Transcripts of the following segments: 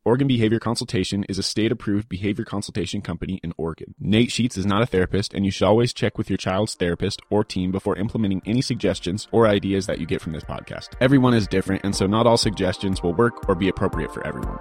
Oregon Behavior Consultation is a state-approved behavior consultation company in Oregon. Nate Sheets is not a therapist, and you should always check with your child's therapist or team before implementing any suggestions or ideas that you get from this podcast. Everyone is different, and so not all suggestions will work or be appropriate for everyone.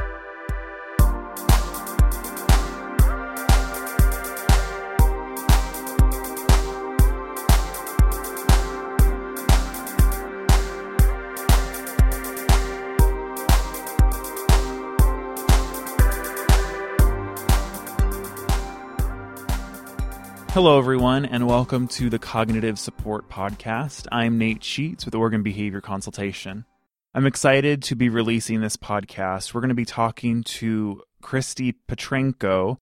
Hello, everyone, and welcome to the Cognitive Support Podcast. I'm Nate Sheets with Oregon Behavior Consultation. I'm excited to be releasing this podcast. We're going to be talking to Christy Petrenko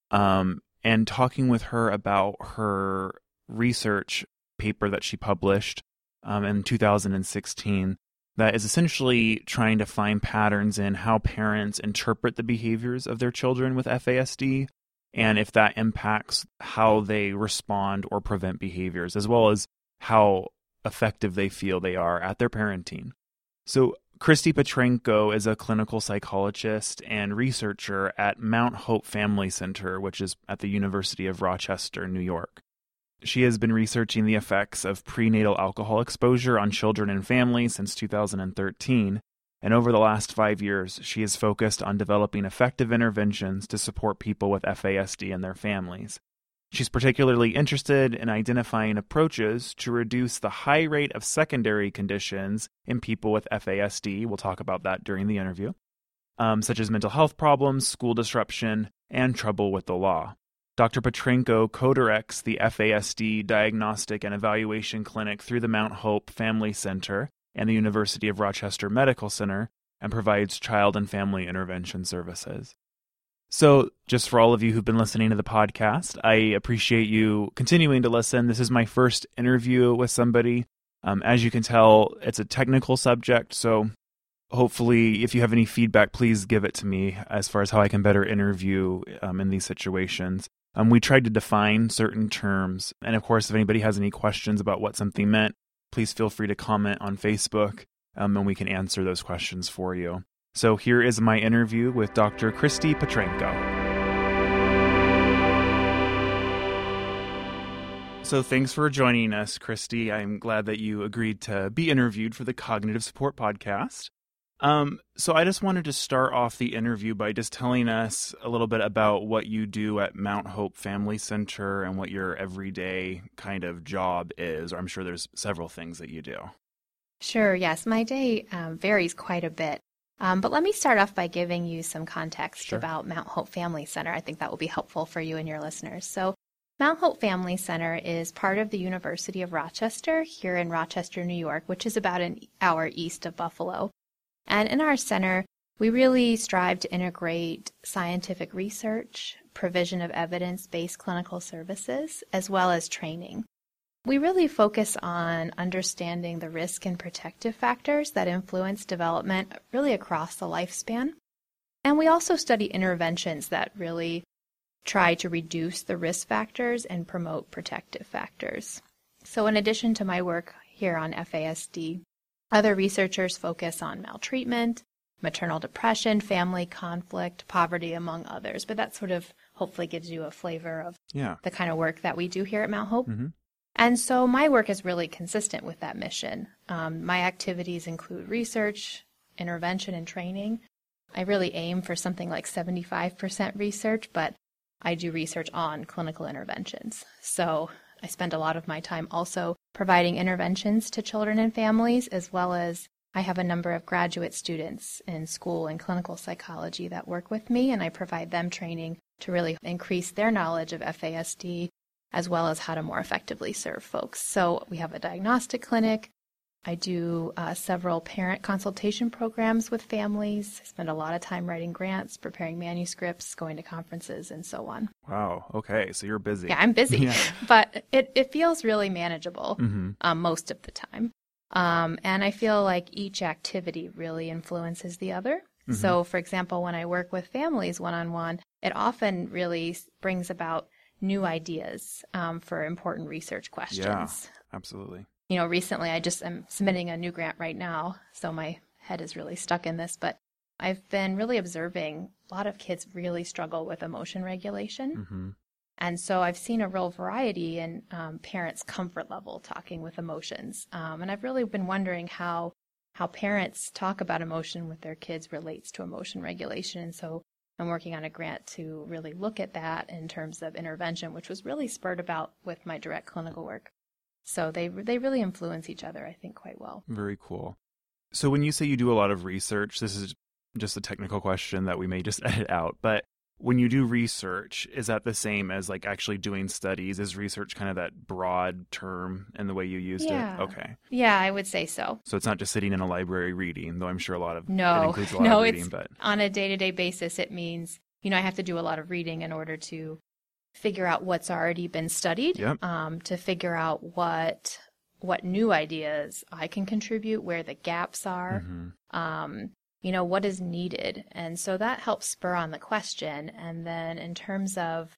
and talking with her about her research paper that she published in 2016 that is essentially trying to find patterns in how parents interpret the behaviors of their children with FASD, and if that impacts how they respond or prevent behaviors, as well as how effective they feel they are at their parenting. So Christy Petrenko is a clinical psychologist and researcher at Mount Hope Family Center, which is at the University of Rochester, New York. She has been researching the effects of prenatal alcohol exposure on children and families since 2013. And over the last 5 years, she has focused on developing effective interventions to support people with FASD and their families. She's particularly interested in identifying approaches to reduce the high rate of secondary conditions in people with FASD. We'll talk about that during the interview, such as mental health problems, school disruption, and trouble with the law. Dr. Petrenko co-directs the FASD Diagnostic and Evaluation Clinic through the Mount Hope Family Center and the University of Rochester Medical Center, and provides child and family intervention services. So, just for all of you who've been listening to the podcast, I appreciate you continuing to listen. This is my first interview with somebody. As you can tell, it's a technical subject, so hopefully, if you have any feedback, please give it to me as far as how I can better interview in these situations. We tried to define certain terms, and of course, if anybody has any questions about what something meant, please feel free to comment on Facebook, and we can answer those questions for you. So here is my interview with Dr. Christy Petrenko. So thanks for joining us, Christy. I'm glad that you agreed to be interviewed for the Cognitive Support Podcast. So I just wanted to start off the interview by just telling us a little bit about what you do at Mount Hope Family Center and what your everyday kind of job is, or I'm sure there's several things that you do. Sure, yes. My day varies quite a bit. But let me start off by giving you some context about Mount Hope Family Center. I think that will be helpful for you and your listeners. So Mount Hope Family Center is part of the University of Rochester here in Rochester, New York, which is about an hour east of Buffalo. And in our center, we really strive to integrate scientific research, provision of evidence-based clinical services, as well as training. We really focus on understanding the risk and protective factors that influence development really across the lifespan. And we also study interventions that really try to reduce the risk factors and promote protective factors. So in addition to my work here on FASD, other researchers focus on maltreatment, maternal depression, family conflict, poverty, among others. But that sort of hopefully gives you a flavor of the kind of work that we do here at Mount Hope. Mm-hmm. And so my work is really consistent with that mission. My activities include research, intervention, and training. I really aim for something like 75% research, but I do research on clinical interventions. So I spend a lot of my time also providing interventions to children and families, as well as I have a number of graduate students in school in clinical psychology that work with me, and I provide them training to really increase their knowledge of FASD, as well as how to more effectively serve folks. So we have a diagnostic clinic. I do several parent consultation programs with families. I spend a lot of time writing grants, preparing manuscripts, going to conferences, and so on. Wow. Okay. So you're busy. Yeah, I'm busy, but it feels really manageable most of the time. And I feel like each activity really influences the other. Mm-hmm. So, for example, when I work with families one-on-one, it often really brings about new ideas for important research questions. Yeah, absolutely. You know, recently I'm submitting a new grant right now, so my head is really stuck in this, but I've been really observing a lot of kids really struggle with emotion regulation. Mm-hmm. And so I've seen a real variety in parents' comfort level talking with emotions. And I've really been wondering how parents talk about emotion with their kids relates to emotion regulation. And so I'm working on a grant to really look at that in terms of intervention, which was really spurred about with my direct clinical work. So they really influence each other, I think, quite well. Very cool. So when you say you do a lot of research, this is just a technical question that we may just edit out, but when you do research, is that the same as like actually doing studies? Is research kind of that broad term in the way you used it? Okay. Yeah, I would say so. So it's not just sitting in a library reading, though I'm sure it includes a lot of reading. But on a day-to-day basis, it means, I have to do a lot of reading in order to figure out what's already been studied, to figure out what new ideas I can contribute, where the gaps are, what is needed. And so that helps spur on the question. And then in terms of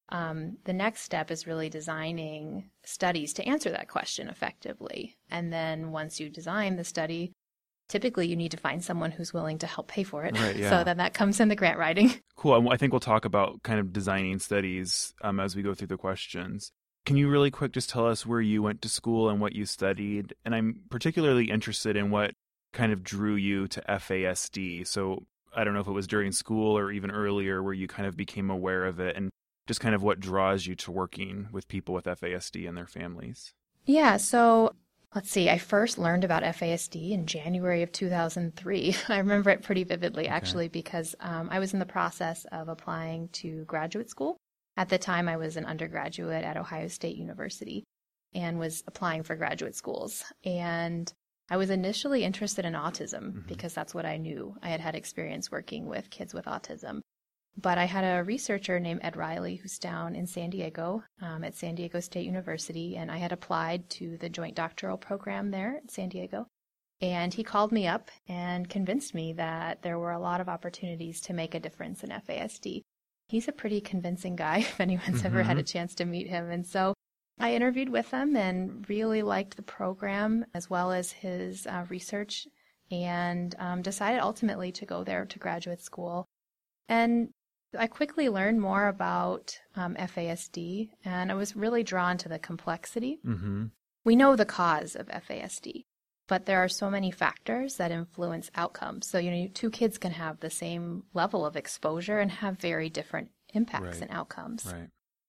the next step is really designing studies to answer that question effectively. And then once you design the study, typically you need to find someone who's willing to help pay for it. Right, yeah. So then that comes in the grant writing. Cool. I think we'll talk about kind of designing studies as we go through the questions. Can you really quick just tell us where you went to school and what you studied? And I'm particularly interested in what kind of drew you to FASD. So I don't know if it was during school or even earlier where you kind of became aware of it, and just kind of what draws you to working with people with FASD and their families. Yeah, so let's see. I first learned about FASD in January of 2003. I remember it pretty vividly, actually, because I was in the process of applying to graduate school. At the time, I was an undergraduate at Ohio State University and was applying for graduate schools. And I was initially interested in autism because that's what I knew. I had experience working with kids with autism. But I had a researcher named Ed Riley who's down in San Diego at San Diego State University, and I had applied to the joint doctoral program there at San Diego. And he called me up and convinced me that there were a lot of opportunities to make a difference in FASD. He's a pretty convincing guy if anyone's ever had a chance to meet him. And so I interviewed with him and really liked the program as well as his research, and decided ultimately to go there to graduate school. And I quickly learned more about FASD, and I was really drawn to the complexity. We know the cause of FASD, but there are so many factors that influence outcomes. So, two kids can have the same level of exposure and have very different impacts and outcomes. Right.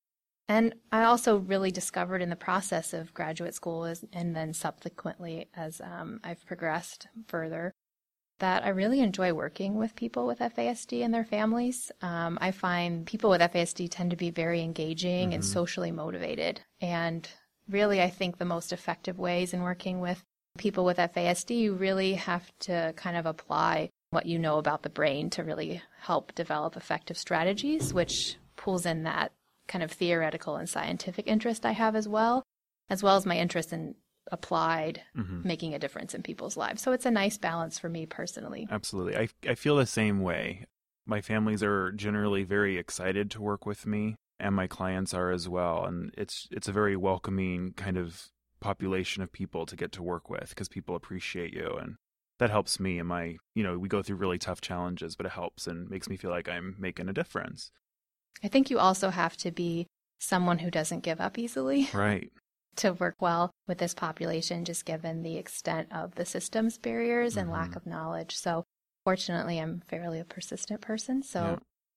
And I also really discovered in the process of graduate school and then subsequently as I've progressed further that I really enjoy working with people with FASD and their families. I find people with FASD tend to be very engaging and socially motivated. And really, I think the most effective ways in working with people with FASD, you really have to kind of apply what you know about the brain to really help develop effective strategies, which pulls in that kind of theoretical and scientific interest I have as well as my interest in applied making a difference in people's lives. So it's a nice balance for me personally. Absolutely. I feel the same way. My families are generally very excited to work with me, and my clients are as well. And it's a very welcoming kind of population of people to get to work with because people appreciate you. And that helps me in my, we go through really tough challenges, but it helps and makes me feel like I'm making a difference. I think you also have to be someone who doesn't give up easily. Right. To work well with this population, just given the extent of the systems barriers and lack of knowledge. So fortunately, I'm fairly a persistent person. So,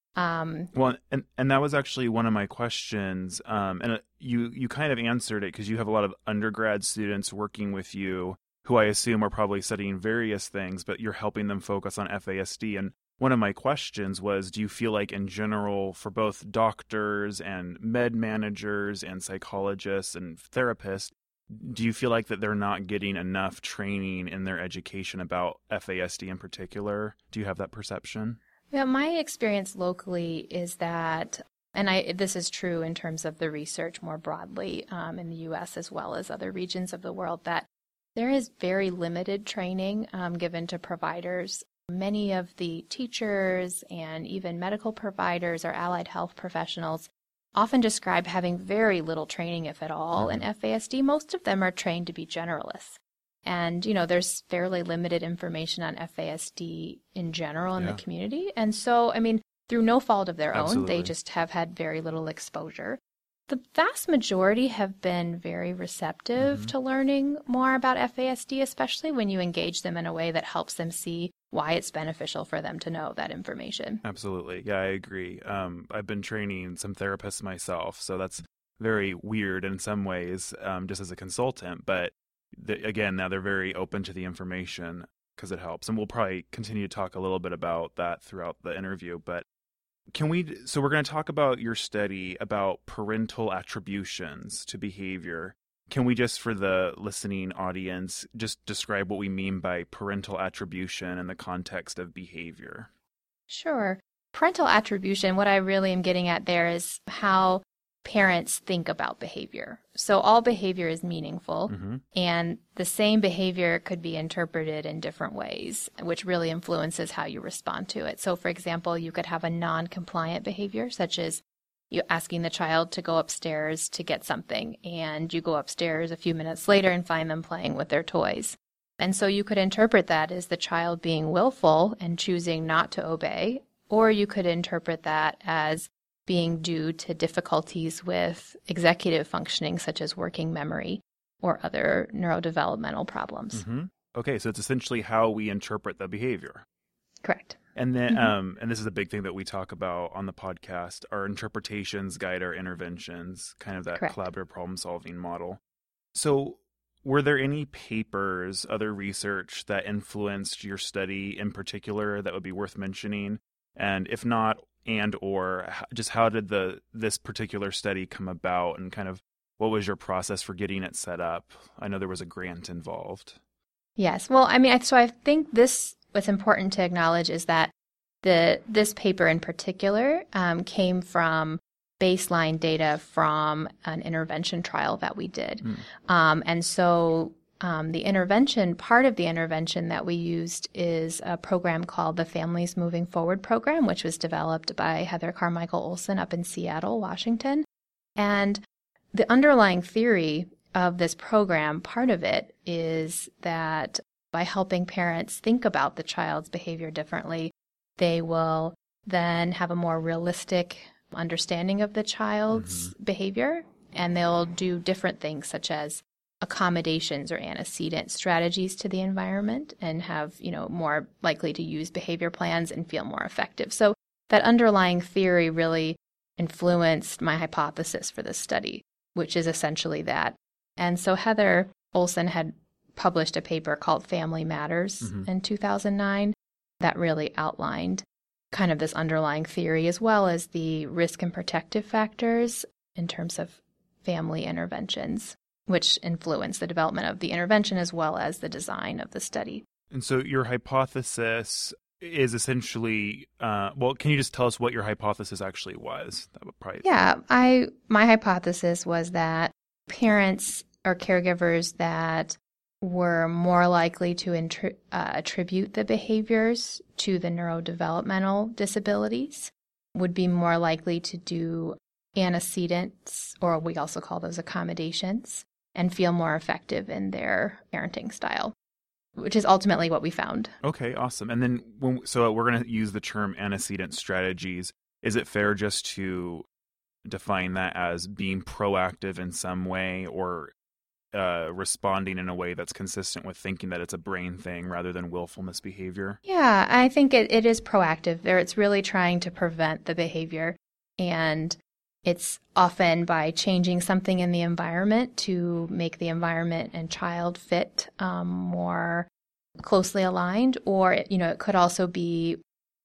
well, and that was actually one of my questions. And you kind of answered it because you have a lot of undergrad students working with you who I assume are probably studying various things, but you're helping them focus on FASD. And one of my questions was, do you feel like in general for both doctors and med managers and psychologists and therapists, do you feel like that they're not getting enough training in their education about FASD in particular? Do you have that perception? Yeah, my experience locally is that, and this is true in terms of the research more broadly in the U.S. as well as other regions of the world, that there is very limited training given to providers. Many of the teachers and even medical providers or allied health professionals often describe having very little training, if at all, in FASD. Most of them are trained to be generalists. And, there's fairly limited information on FASD in general in the community. And so, through no fault of their own, they just have had very little exposure. The vast majority have been very receptive to learning more about FASD, especially when you engage them in a way that helps them see why it's beneficial for them to know that information. Absolutely. Yeah, I agree. I've been training some therapists myself, so that's very weird in some ways, just as a consultant. But again, now they're very open to the information because it helps. And we'll probably continue to talk a little bit about that throughout the interview. But so we're going to talk about your study about parental attributions to behavior. Can we just, for the listening audience, just describe what we mean by parental attribution in the context of behavior? Sure. Parental attribution, what I really am getting at there is how parents think about behavior. So all behavior is meaningful, and the same behavior could be interpreted in different ways, which really influences how you respond to it. So, for example, you could have a non-compliant behavior, such as you asking the child to go upstairs to get something, and you go upstairs a few minutes later and find them playing with their toys. And so you could interpret that as the child being willful and choosing not to obey, or you could interpret that as being due to difficulties with executive functioning, such as working memory or other neurodevelopmental problems. Okay, so it's essentially how we interpret the behavior. Correct. And then, and this is a big thing that we talk about on the podcast, our interpretations guide our interventions, kind of that collaborative problem-solving model. So were there any papers, other research that influenced your study in particular that would be worth mentioning? And if not, or just how did this particular study come about, and kind of what was your process for getting it set up? I know there was a grant involved. Yes. Well, so I think what's important to acknowledge is that this paper in particular came from baseline data from an intervention trial that we did. And so part of the intervention that we used is a program called the Families Moving Forward program, which was developed by Heather Carmichael Olson up in Seattle, Washington. And the underlying theory of this program, part of it is that by helping parents think about the child's behavior differently, they will then have a more realistic understanding of the child's behavior, and they'll do different things such as accommodations or antecedent strategies to the environment, and have, more likely to use behavior plans and feel more effective. So that underlying theory really influenced my hypothesis for this study, which is essentially that. And so Heather Olson had published a paper called Family Matters in 2009 that really outlined kind of this underlying theory, as well as the risk and protective factors in terms of family interventions, which influence the development of the intervention as well as the design of the study. And so your hypothesis is essentially, can you just tell us what your hypothesis actually was? That would probably... Yeah, my hypothesis was that parents or caregivers that were more likely to attribute the behaviors to the neurodevelopmental disabilities would be more likely to do antecedents, or we also call those accommodations, and feel more effective in their parenting style, which is ultimately what we found. Okay, awesome. And then, so we're going to use the term antecedent strategies. Is it fair just to define that as being proactive in some way, or responding in a way that's consistent with thinking that it's a brain thing rather than willful misbehavior? Yeah, I think it is proactive there. It's really trying to prevent the behavior, and it's often by changing something in the environment to make the environment and child fit more closely aligned, or it could also be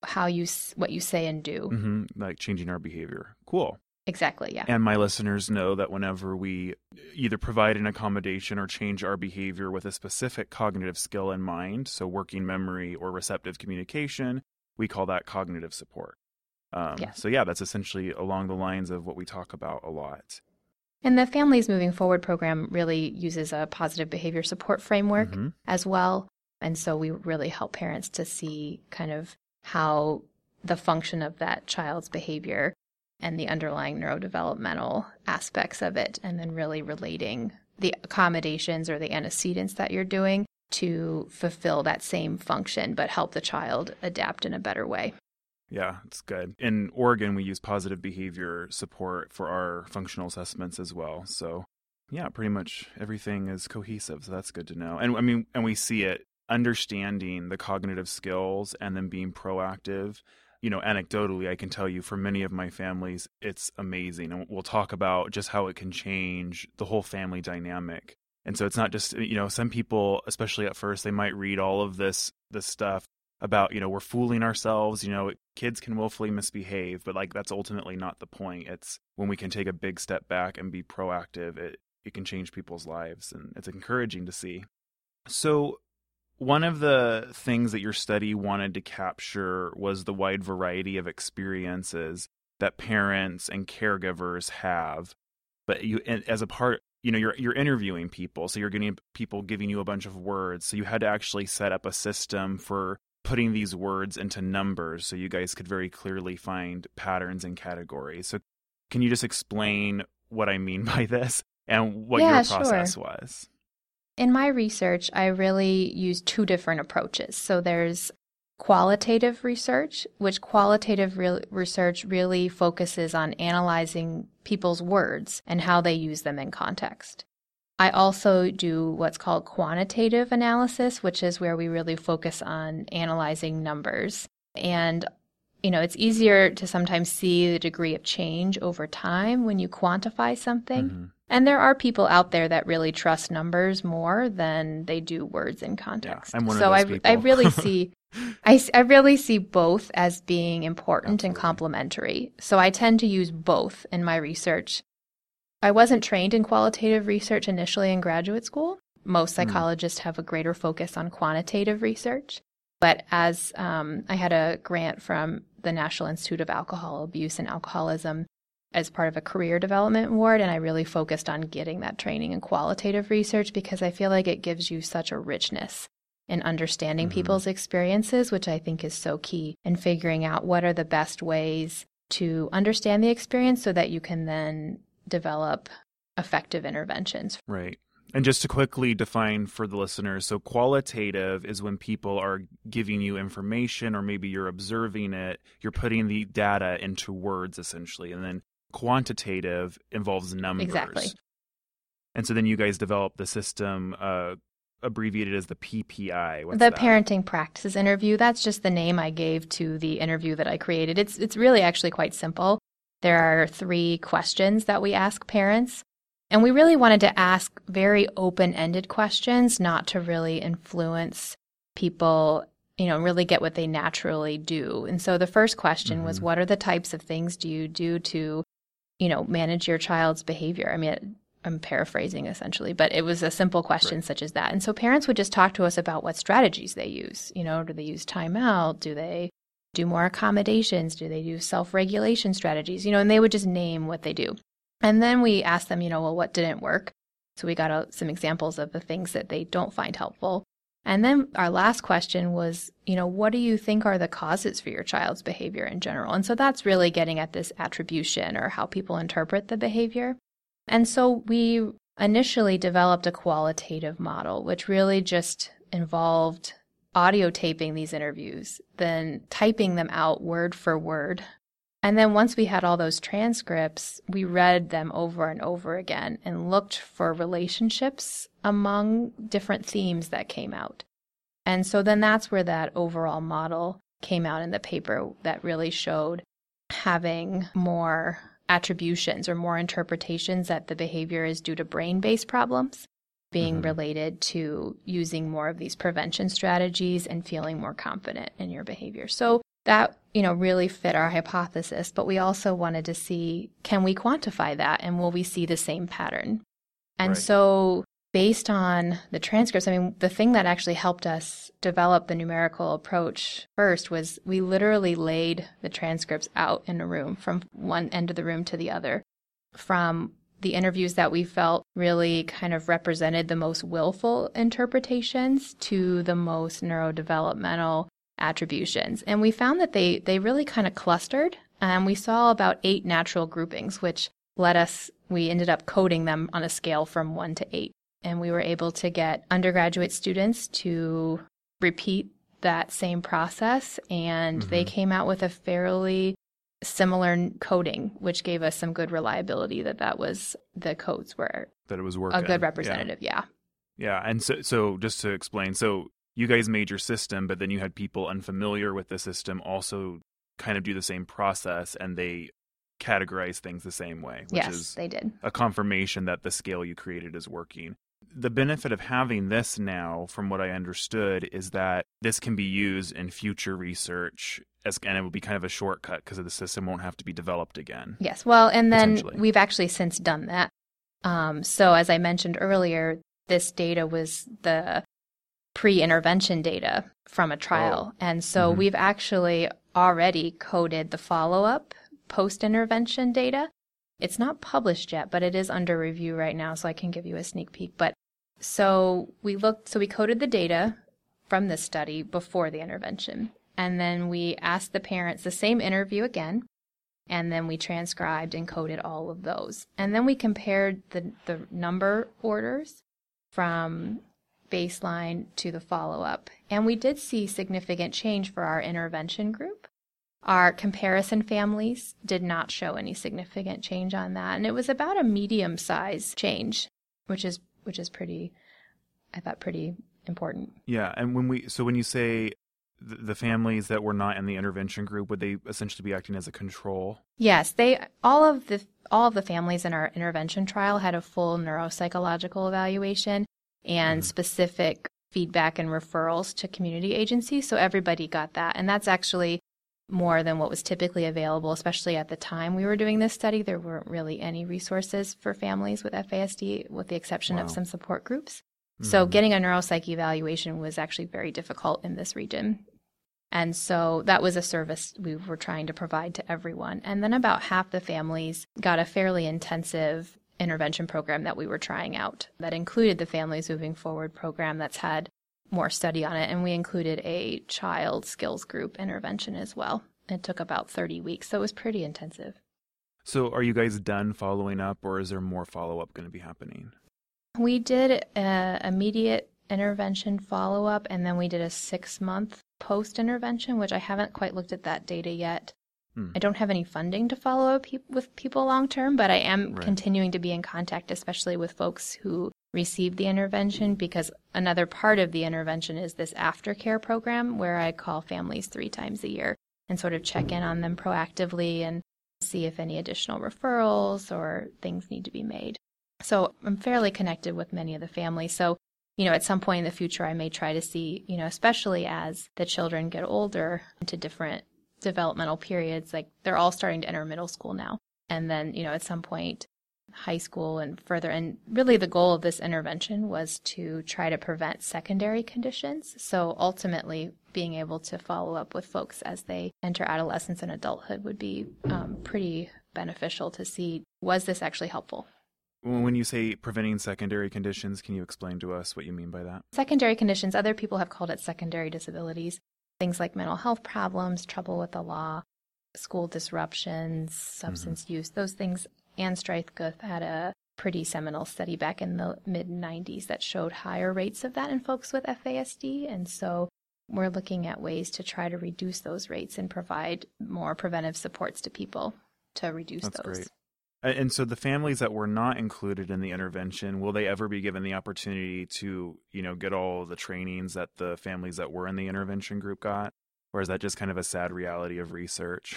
what you say and do. Like changing our behavior. Cool. Exactly, yeah. And my listeners know that whenever we either provide an accommodation or change our behavior with a specific cognitive skill in mind, so working memory or receptive communication, we call that cognitive support. So yeah, that's essentially along the lines of what we talk about a lot. And the Families Moving Forward program really uses a positive behavior support framework as well. And so we really help parents to see kind of how the function of that child's behavior and the underlying neurodevelopmental aspects of it, and then really relating the accommodations or the antecedents that you're doing to fulfill that same function, but help the child adapt in a better way. Yeah, it's good. In Oregon, we use positive behavior support for our functional assessments as well. So yeah, pretty much everything is cohesive. So that's good to know. And we see it, understanding the cognitive skills and then being proactive. Anecdotally, I can tell you for many of my families, it's amazing. And we'll talk about just how it can change the whole family dynamic. And so it's not just, some people, especially at first, they might read all of this stuff about, we're fooling ourselves, kids can willfully misbehave, but like that's ultimately not the point. It's when we can take a big step back and be proactive, it can change people's lives, and it's encouraging to see. So one of the things that your study wanted to capture was the wide variety of experiences that parents and caregivers have. But as a part, you're interviewing people, so you're getting people giving you a bunch of words. So you had to actually set up a system for putting these words into numbers so you guys could very clearly find patterns and categories. So can you just explain what I mean by this and what your process was? In my research, I really used two different approaches. So there's qualitative research, which qualitative research really focuses on analyzing people's words and how they use them in context. I also do what's called quantitative analysis, which is where we really focus on analyzing numbers. And, it's easier to sometimes see the degree of change over time when you quantify something. Mm-hmm. And there are people out there that really trust numbers more than they do words in context. Yeah, I'm one of those people. I really see I really see both as being important and complementary. So I tend to use both in my research. I wasn't trained in qualitative research initially in graduate school. Most psychologists have a greater focus on quantitative research. But as I had a grant from the National Institute of Alcohol Abuse and Alcoholism as part of a career development award, and I really focused on getting that training in qualitative research because I feel like it gives you such a richness in understanding people's experiences, which I think is so key in figuring out what are the best ways to understand the experience so that you can then develop effective interventions. Right. And just to quickly define for the listeners, so qualitative is when people are giving you information or maybe you're observing it, you're putting the data into words essentially, and then quantitative involves numbers. Exactly. And so then you guys develop the system abbreviated as the PPI. What's the that? Parenting Practices Interview. That's just the name I gave to the interview that I created. It's really actually quite simple. There are 3 questions that we ask parents. And we really wanted to ask very open-ended questions, not to really influence people, really get what they naturally do. And so the first question was, what are the types of things do you do to, manage your child's behavior? I mean, I'm paraphrasing essentially, but it was a simple question such as that. And so parents would just talk to us about what strategies they use. Do they use timeout? Do they do more accommodations? Do they do self-regulation strategies? And they would just name what they do. And then we asked them, what didn't work? So we got some examples of the things that they don't find helpful. And then our last question was, what do you think are the causes for your child's behavior in general? And so that's really getting at this attribution or how people interpret the behavior. And so we initially developed a qualitative model, which really just involved audio taping these interviews, then typing them out word for word. And then once we had all those transcripts, we read them over and over again and looked for relationships among different themes that came out. And so then that's where that overall model came out in the paper that really showed having more attributions or more interpretations that the behavior is due to brain-based problems being related to using more of these prevention strategies and feeling more confident in your behavior. So that, really fit our hypothesis, but we also wanted to see, can we quantify that and will we see the same pattern? And so based on the transcripts, the thing that actually helped us develop the numerical approach first was we literally laid the transcripts out in a room from one end of the room to the other, from the interviews that we felt really kind of represented the most willful interpretations to the most neurodevelopmental attributions. And we found that they really kind of clustered. And we saw about 8 natural groupings, which we ended up coding them on a scale from 1 to 8. And we were able to get undergraduate students to repeat that same process, and they came out with a fairly similar coding, which gave us some good reliability that the codes were that it was working. A good representative, yeah. Yeah, and so just to explain, so you guys made your system, but then you had people unfamiliar with the system also kind of do the same process, and they categorize things the same way, which is they did. A confirmation that the scale you created is working. The benefit of having this now, from what I understood, is that this can be used in future research, and it will be kind of a shortcut because the system won't have to be developed again. Yes, well, and then we've actually since done that. So as I mentioned earlier, this data was the pre-intervention data from a trial. And so we've actually already coded the follow-up post-intervention data. It's not published yet, but it is under review right now, so I can give you a sneak peek. But so we coded the data from this study before the intervention. And then we asked the parents the same interview again, and then we transcribed and coded all of those. And then we compared the number orders from baseline to the follow-up. And we did see significant change for our intervention group. Our comparison families did not show any significant change on that. And it was about a medium-size change, which is pretty, I thought, pretty important. Yeah, and when you say the families that were not in the intervention group, would they essentially be acting as a control? Yes, all of the families in our intervention trial had a full neuropsychological evaluation and specific feedback and referrals to community agencies. So everybody got that. And that's actually more than what was typically available, especially at the time we were doing this study. There weren't really any resources for families with FASD, with the exception of some support groups. So getting a neuropsych evaluation was actually very difficult in this region. And so that was a service we were trying to provide to everyone. And then about half the families got a fairly intensive intervention program that we were trying out that included the Families Moving Forward program that's had more study on it. And we included a child skills group intervention as well. It took about 30 weeks, so it was pretty intensive. So are you guys done following up, or is there more follow-up going to be happening? We did an immediate intervention follow-up, and then we did a 6-month post-intervention, which I haven't quite looked at that data yet. I don't have any funding to follow up with people long-term, but I am continuing to be in contact, especially with folks who received the intervention, because another part of the intervention is this aftercare program where I call families 3 times a year and sort of check in on them proactively and see if any additional referrals or things need to be made. So I'm fairly connected with many of the families. So, at some point in the future, I may try to see, especially as the children get older into different developmental periods, like they're all starting to enter middle school now. And then, at some point, high school and further. And really the goal of this intervention was to try to prevent secondary conditions. So ultimately, being able to follow up with folks as they enter adolescence and adulthood would be pretty beneficial to see, was this actually helpful? When you say preventing secondary conditions, can you explain to us what you mean by that? Secondary conditions, other people have called it secondary disabilities. Things like mental health problems, trouble with the law, school disruptions, substance use, those things. Anne Strythguth had a pretty seminal study back in the mid-90s that showed higher rates of that in folks with FASD. And so we're looking at ways to try to reduce those rates and provide more preventive supports to people to reduce those. That's great. And so the families that were not included in the intervention, will they ever be given the opportunity to, get all the trainings that the families that were in the intervention group got? Or is that just kind of a sad reality of research?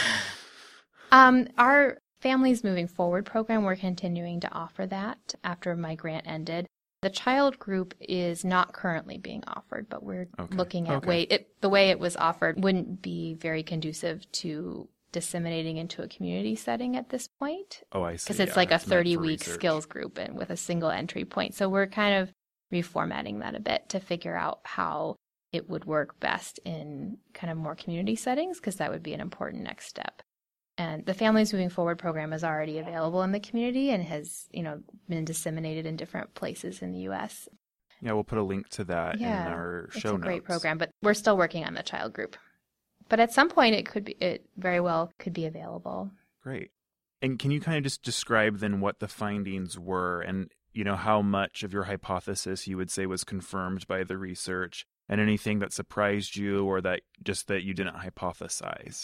Our Families Moving Forward program, we're continuing to offer that after my grant ended. The child group is not currently being offered, but we're looking at the way it was offered wouldn't be very conducive to disseminating into a community setting at this point. Oh, I see. Because it's like a 30-week skills group and with a single entry point. So we're kind of reformatting that a bit to figure out how it would work best in kind of more community settings, because that would be an important next step. And the Families Moving Forward program is already available in the community and has, been disseminated in different places in the U.S. Yeah, we'll put a link to that in our show notes. It's a great program, but we're still working on the child group. But at some point, it very well could be available. Great. And can you kind of just describe then what the findings were? And how much of your hypothesis you would say was confirmed by the research, and anything that surprised you or that you didn't hypothesize?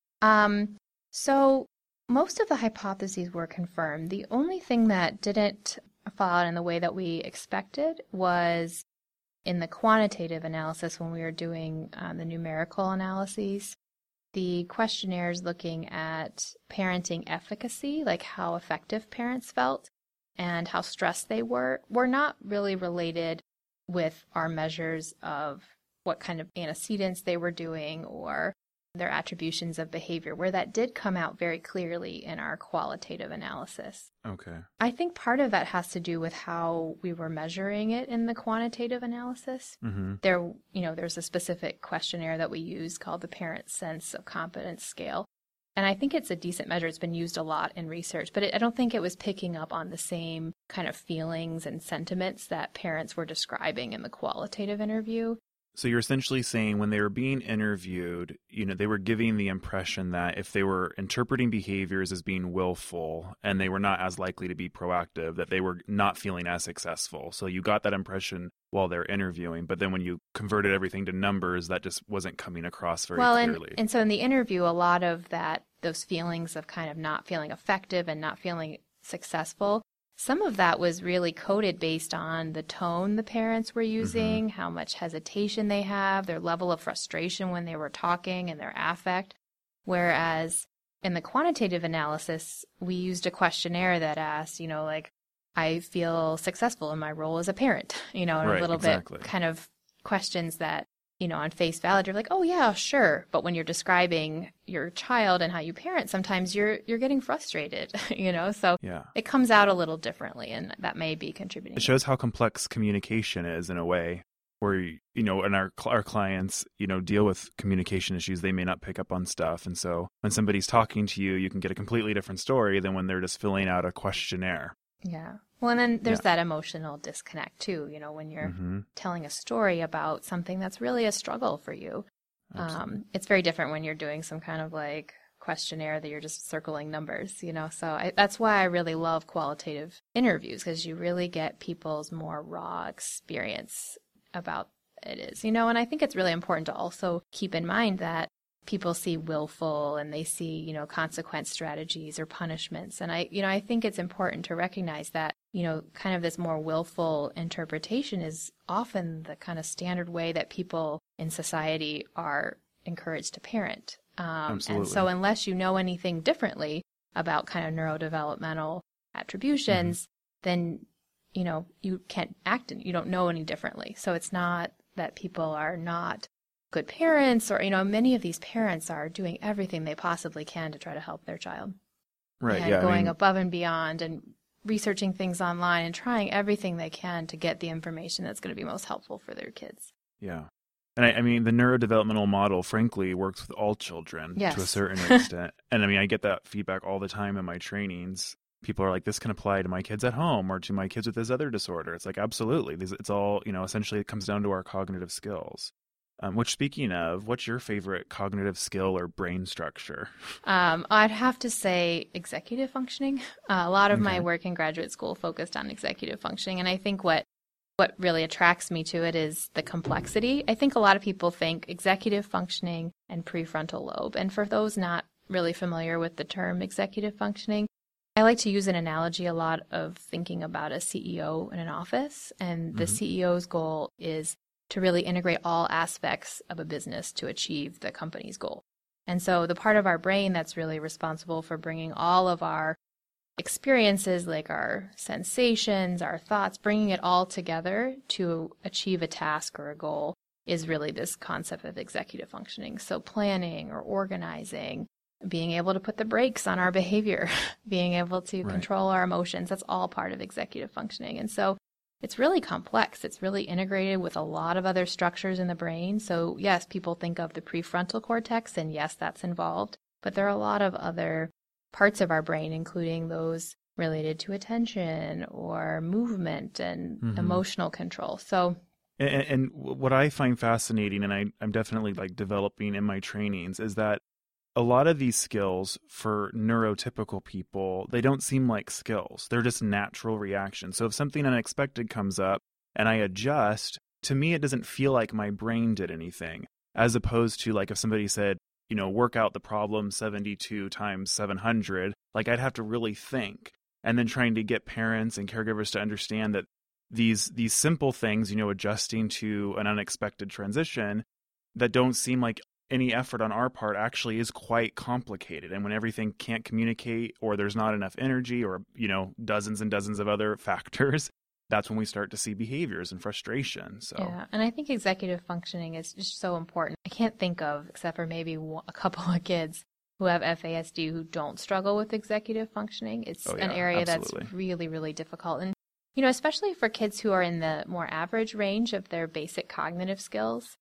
So most of the hypotheses were confirmed. The only thing that didn't fall out in the way that we expected was in the quantitative analysis when we were doing the numerical analyses. The questionnaires looking at parenting efficacy, like how effective parents felt and how stressed they were not really related with our measures of what kind of antecedents they were doing or their attributions of behavior, where that did come out very clearly in our qualitative analysis. Okay. I think part of that has to do with how we were measuring it in the quantitative analysis. Mm-hmm. There's a specific questionnaire that we use called the Parent Sense of Competence Scale. And I think it's a decent measure. It's been used a lot in research, but I don't think it was picking up on the same kind of feelings and sentiments that parents were describing in the qualitative interview. So you're essentially saying when they were being interviewed, they were giving the impression that if they were interpreting behaviors as being willful and they were not as likely to be proactive, that they were not feeling as successful. So you got that impression while they're interviewing, but then when you converted everything to numbers, that just wasn't coming across very clearly. And so in the interview, a lot of those feelings of kind of not feeling effective and not feeling successful, some of that was really coded based on the tone the parents were using, how much hesitation they have, their level of frustration when they were talking, and their affect. Whereas in the quantitative analysis, we used a questionnaire that asked, I feel successful in my role as a parent, and right, a little bit kind of questions that, on face value, you're like, oh yeah, sure. But when you're describing your child and how you parent, sometimes you're getting frustrated, so yeah. It comes out a little differently, and that may be contributing. It shows how complex communication is in a way where, and our clients, deal with communication issues. They may not pick up on stuff. And so when somebody's talking to you, you can get a completely different story than when they're just filling out a questionnaire. Yeah. Well, and then there's that emotional disconnect too, when you're telling a story about something that's really a struggle for you. It's very different when you're doing some kind of like questionnaire that you're just circling numbers, So that's why I really love qualitative interviews, because you really get people's more raw experience about it is, and I think it's really important to also keep in mind that people see willful and they see, consequence strategies or punishments. And I think it's important to recognize that, kind of this more willful interpretation is often the kind of standard way that people in society are encouraged to parent. Absolutely. And so unless you know anything differently about kind of neurodevelopmental attributions, then, you can't act and you don't know any differently. So it's not that people are not good parents or, many of these parents are doing everything they possibly can to try to help their child. Right. And going above and beyond and researching things online and trying everything they can to get the information that's going to be most helpful for their kids. Yeah. And I mean, the neurodevelopmental model, frankly, works with all children to a certain extent. And I get that feedback all the time in my trainings. People are like, this can apply to my kids at home or to my kids with this other disorder. It's like, absolutely. It's all, essentially it comes down to our cognitive skills. Which, speaking of, what's your favorite cognitive skill or brain structure? I'd have to say executive functioning. A lot of my work in graduate school focused on executive functioning, and I think what really attracts me to it is the complexity. I think a lot of people think executive functioning and prefrontal lobe, and for those not really familiar with the term executive functioning, I like to use an analogy a lot of thinking about a CEO in an office, and the CEO's goal is to really integrate all aspects of a business to achieve the company's goal. And so the part of our brain that's really responsible for bringing all of our experiences, like our sensations, our thoughts, bringing it all together to achieve a task or a goal is really this concept of executive functioning. So planning or organizing, being able to put the brakes on our behavior, being able to control our emotions, that's all part of executive functioning. And so it's really complex. It's really integrated with a lot of other structures in the brain. So yes, people think of the prefrontal cortex, and yes, that's involved. But there are a lot of other parts of our brain, including those related to attention or movement and emotional control. So, and what I find fascinating, and I'm definitely like developing in my trainings, is that a lot of these skills for neurotypical people, they don't seem like skills. They're just natural reactions. So if something unexpected comes up and I adjust, to me, it doesn't feel like my brain did anything, as opposed to like if somebody said, work out the problem 72 times 700, like I'd have to really think. And then trying to get parents and caregivers to understand that these simple things, adjusting to an unexpected transition that don't seem like any effort on our part actually is quite complicated. And when everything can't communicate or there's not enough energy or, dozens and dozens of other factors, that's when we start to see behaviors and frustration. So yeah, and I think executive functioning is just so important. I can't think of, except for maybe a couple of kids who have FASD who don't struggle with executive functioning. It's an area absolutely. That's really, really difficult. And, especially for kids who are in the more average range of their basic cognitive skills,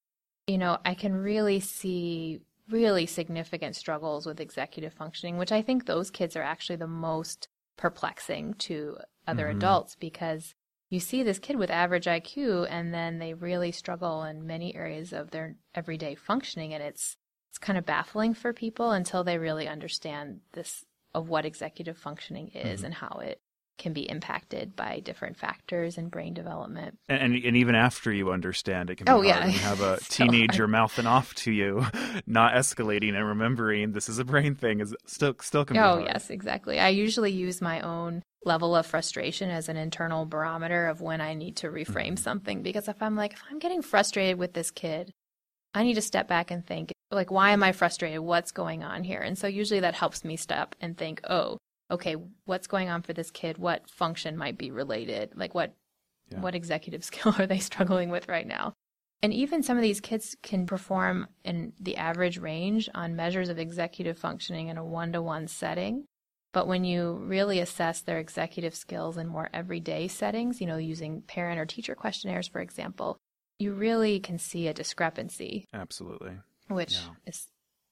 I can really see really significant struggles with executive functioning, which I think those kids are actually the most perplexing to other adults, because you see this kid with average IQ and then they really struggle in many areas of their everyday functioning, and it's kind of baffling for people until they really understand this of what executive functioning is and how it can be impacted by different factors in brain development. And even after you understand, it can be hard. Yeah. You have a teenager mouthing off to you, not escalating and remembering this is a brain thing is still can be hard. Oh, yes, exactly. I usually use my own level of frustration as an internal barometer of when I need to reframe something, because if I'm getting frustrated with this kid, I need to step back and think, why am I frustrated? What's going on here? And so usually that helps me stop and think, oh, okay, what's going on for this kid? What function might be related? What executive skill are they struggling with right now? And even some of these kids can perform in the average range on measures of executive functioning in a one-to-one setting. But when you really assess their executive skills in more everyday settings, using parent or teacher questionnaires, for example, you really can see a discrepancy. Absolutely. Which is,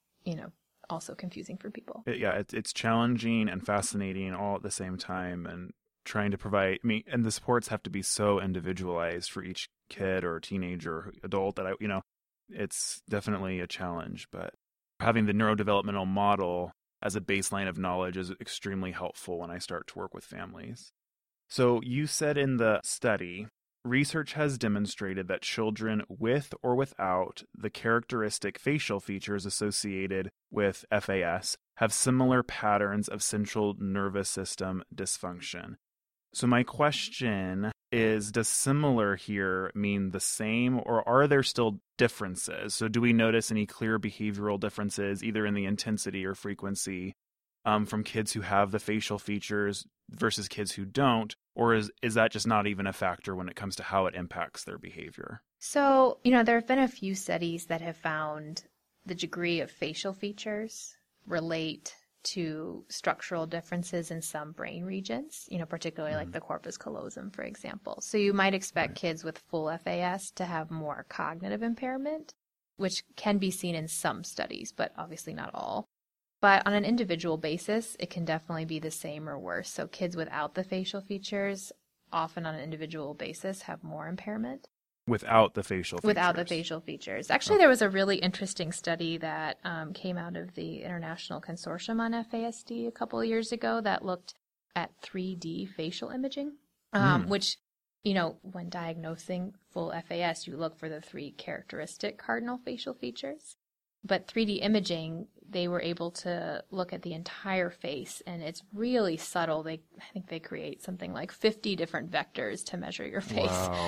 also confusing for people. It's challenging and fascinating all at the same time, and trying to provide, and the supports have to be so individualized for each kid or teenager or adult that it's definitely a challenge, but having the neurodevelopmental model as a baseline of knowledge is extremely helpful when I start to work with families. So you said in the study, research has demonstrated that children with or without the characteristic facial features associated with FAS have similar patterns of central nervous system dysfunction. So my question is, does similar here mean the same, or are there still differences? So do we notice any clear behavioral differences, either in the intensity or frequency, from kids who have the facial features versus kids who don't? Or is that just not even a factor when it comes to how it impacts their behavior? So, there have been a few studies that have found the degree of facial features relate to structural differences in some brain regions, particularly like the corpus callosum, for example. So you might expect kids with full FAS to have more cognitive impairment, which can be seen in some studies, but obviously not all. But on an individual basis, it can definitely be the same or worse. So kids without the facial features, often on an individual basis, have more impairment. Without the facial features? Without the facial features. Actually, there was a really interesting study that came out of the International Consortium on FASD a couple of years ago that looked at 3D facial imaging, which, when diagnosing full FAS, you look for the 3 characteristic cardinal facial features. But 3D imaging, they were able to look at the entire face, and it's really subtle. I think they create something like 50 different vectors to measure your face.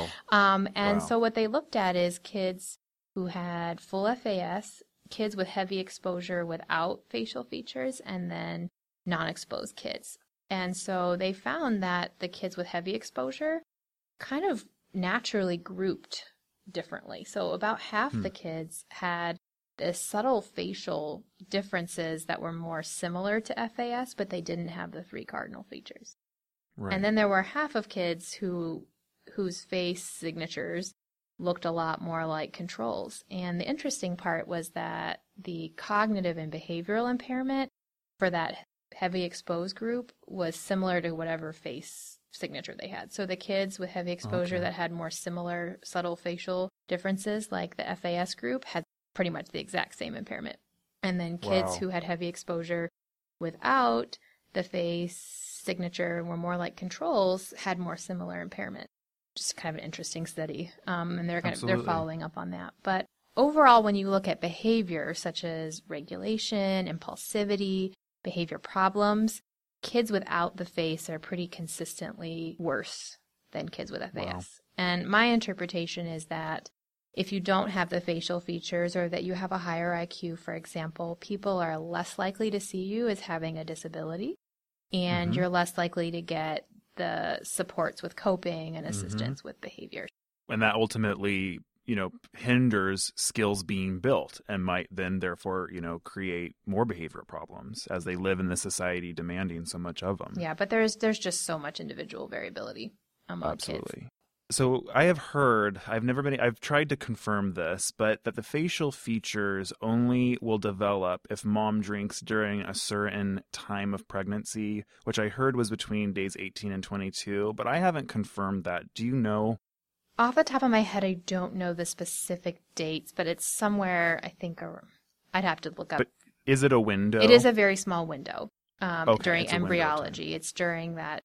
Wow. So what they looked at is kids who had full FAS, kids with heavy exposure without facial features, and then non-exposed kids. And so they found that the kids with heavy exposure kind of naturally grouped differently. So about half the kids had the subtle facial differences that were more similar to FAS, but they didn't have the 3 cardinal features. Right. And then there were half of kids whose face signatures looked a lot more like controls. And the interesting part was that the cognitive and behavioral impairment for that heavy exposed group was similar to whatever face signature they had. So the kids with heavy exposure that had more similar subtle facial differences, like the FAS group, had pretty much the exact same impairment. And then kids who had heavy exposure without the face signature and were more like controls had more similar impairment. Just kind of an interesting study. And they're following up on that. But overall, when you look at behavior such as regulation, impulsivity, behavior problems, kids without the face are pretty consistently worse than kids with FAS. Wow. And my interpretation is that if you don't have the facial features or that you have a higher IQ, for example, people are less likely to see you as having a disability, and you're less likely to get the supports with coping and assistance with behavior. And that ultimately, hinders skills being built and might then therefore, create more behavioral problems as they live in the society demanding so much of them. Yeah, but there's just so much individual variability among kids. So I have heard, I've tried to confirm this, but that the facial features only will develop if mom drinks during a certain time of pregnancy, which I heard was between days 18 and 22, but I haven't confirmed that. Do you know? Off the top of my head, I don't know the specific dates, but it's somewhere, I think, I'd have to look up. But is it a window? It is a very small window during embryology. It's during that.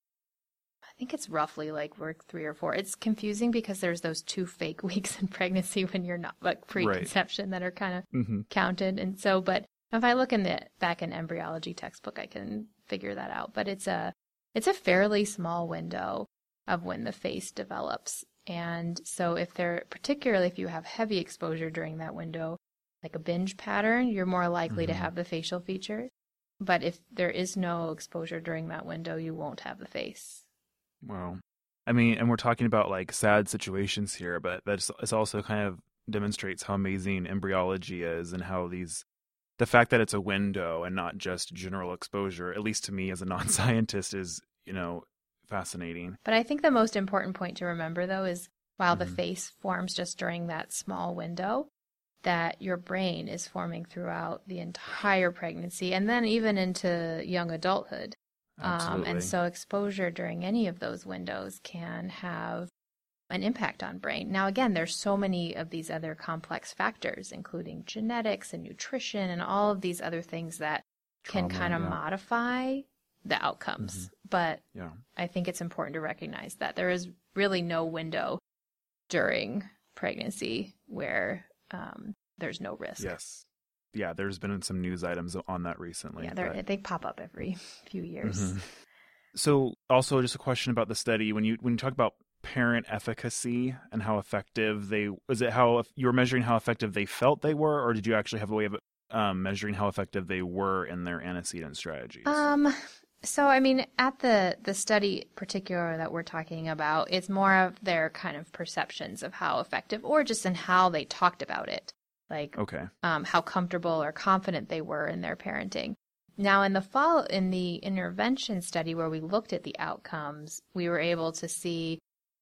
I think it's roughly like week 3 or 4. It's confusing because there's those 2 fake weeks in pregnancy when you're not like preconception that are kind of counted. And so, but if I look in the back in embryology textbook, I can figure that out. But it's a fairly small window of when the face develops. And so particularly if you have heavy exposure during that window, like a binge pattern, you're more likely to have the facial features. But if there is no exposure during that window, you won't have the face. Wow. I mean, and we're talking about like sad situations here, but it's also kind of demonstrates how amazing embryology is and how the fact that it's a window and not just general exposure, at least to me as a non-scientist, is, fascinating. But I think the most important point to remember, though, is while the face forms just during that small window, that your brain is forming throughout the entire pregnancy and then even into young adulthood. And so exposure during any of those windows can have an impact on brain. Now, again, there's so many of these other complex factors, including genetics and nutrition and all of these other things that can kind of modify the outcomes. But I think it's important to recognize that there is really no window during pregnancy where there's no risk. Yes. Yeah, there's been some news items on that recently. Yeah, they pop up every few years. So also just a question about the study. When you talk about parent efficacy and how effective how you were measuring how effective they felt they were, or did you actually have a way of measuring how effective they were in their antecedent strategies? So, I mean, at the study particular that we're talking about, it's more of their kind of perceptions of how effective or just in how they talked about it. Like how comfortable or confident they were in their parenting. Now, in the intervention study where we looked at the outcomes, we were able to see,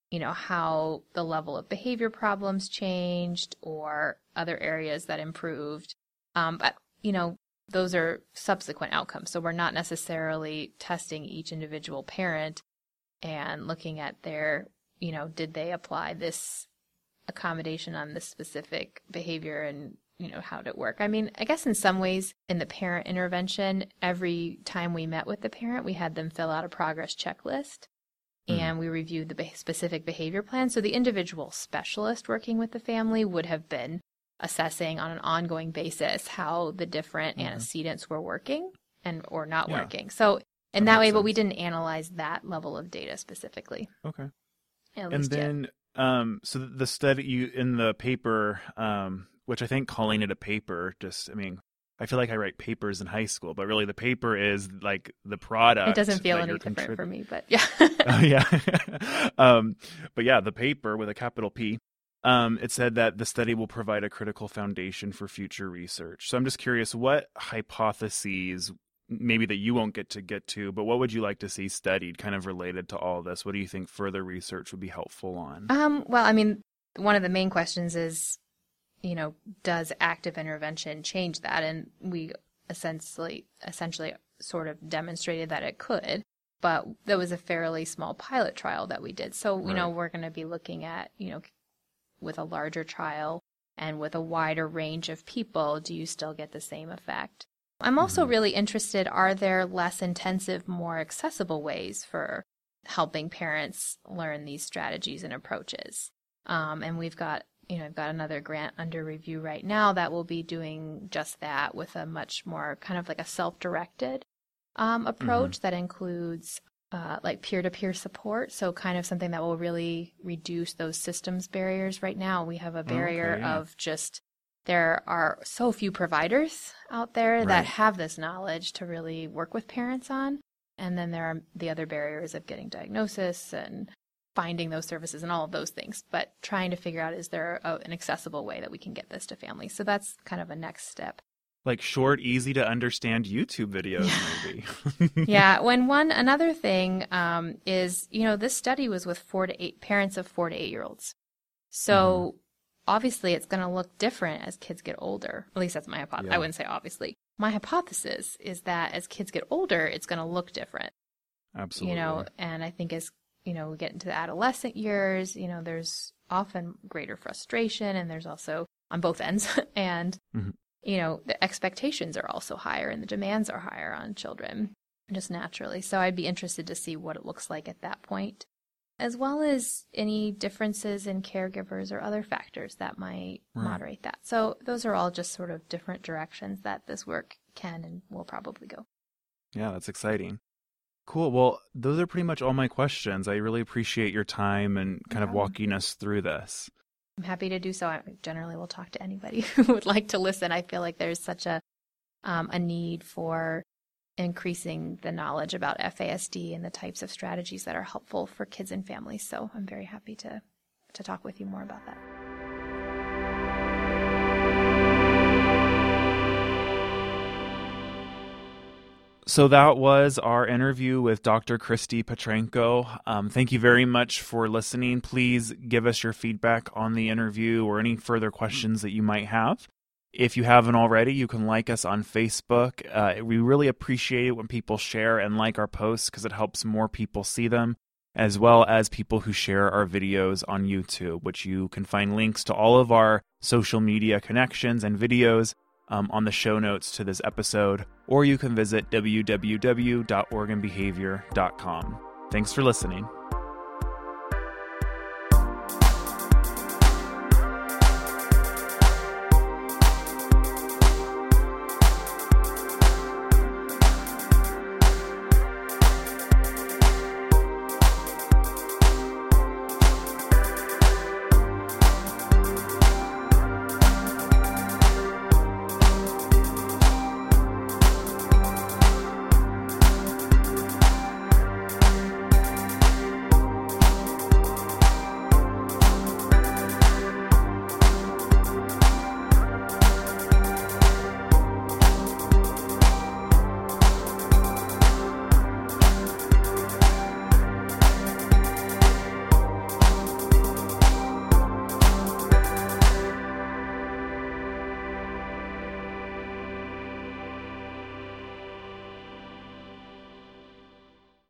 how the level of behavior problems changed or other areas that improved. But, those are subsequent outcomes. So we're not necessarily testing each individual parent and looking at their, did they apply this accommodation on this specific behavior and, how did it work? I mean, I guess in some ways in the parent intervention, every time we met with the parent, we had them fill out a progress checklist and we reviewed the specific behavior plan. So the individual specialist working with the family would have been assessing on an ongoing basis how the different antecedents were working or not working. So in that way, but we didn't analyze that level of data specifically. Okay. And then, so the study in the paper, which I think calling it a paper, I feel like I write papers in high school, but really the paper is like the product. It doesn't feel any different for me, but yeah. But yeah, the paper with a capital P. It said that the study will provide a critical foundation for future research. So I'm just curious, what hypotheses, maybe that you won't get to, but what would you like to see studied kind of related to all this? What do you think further research would be helpful on? Well, I mean, one of the main questions is, does active intervention change that? And we essentially sort of demonstrated that it could, but there was a fairly small pilot trial that we did. So, we're going to be looking at, with a larger trial, and with a wider range of people, do you still get the same effect? I'm also really interested, are there less intensive, more accessible ways for helping parents learn these strategies and approaches? And we've got, I've got another grant under review right now that will be doing just that with a much more kind of like a self-directed approach that includes like peer-to-peer support. So kind of something that will really reduce those systems barriers. Right now, we have a barrier of just, there are so few providers out there that have this knowledge to really work with parents on. And then there are the other barriers of getting diagnosis and finding those services and all of those things. But trying to figure out, is there an accessible way that we can get this to families? So that's kind of a next step. Like short, easy to understand YouTube videos, maybe. Another thing is, this study was with parents of 4 to 8 year olds. So obviously it's going to look different as kids get older. At least that's my hypothesis. I wouldn't say obviously. My hypothesis is that as kids get older, it's going to look different. Absolutely. And I think as, we get into the adolescent years, there's often greater frustration, and there's also on both ends. And the expectations are also higher and the demands are higher on children, just naturally. So I'd be interested to see what it looks like at that point, as well as any differences in caregivers or other factors that might moderate that. So those are all just sort of different directions that this work can and will probably go. Yeah, that's exciting. Cool. Well, those are pretty much all my questions. I really appreciate your time and kind of walking us through this. I'm happy to do so. I generally will talk to anybody who would like to listen. I feel like there's such a need for increasing the knowledge about FASD and the types of strategies that are helpful for kids and families. So I'm very happy to talk with you more about that. So that was our interview with Dr. Christy Petrenko. Thank you very much for listening. Please give us your feedback on the interview or any further questions that you might have. If you haven't already, you can like us on Facebook. We really appreciate it when people share and like our posts because it helps more people see them, as well as people who share our videos on YouTube, which you can find links to all of our social media connections and videos on the show notes to this episode, or you can visit www.oregonbehavior.com. Thanks for listening.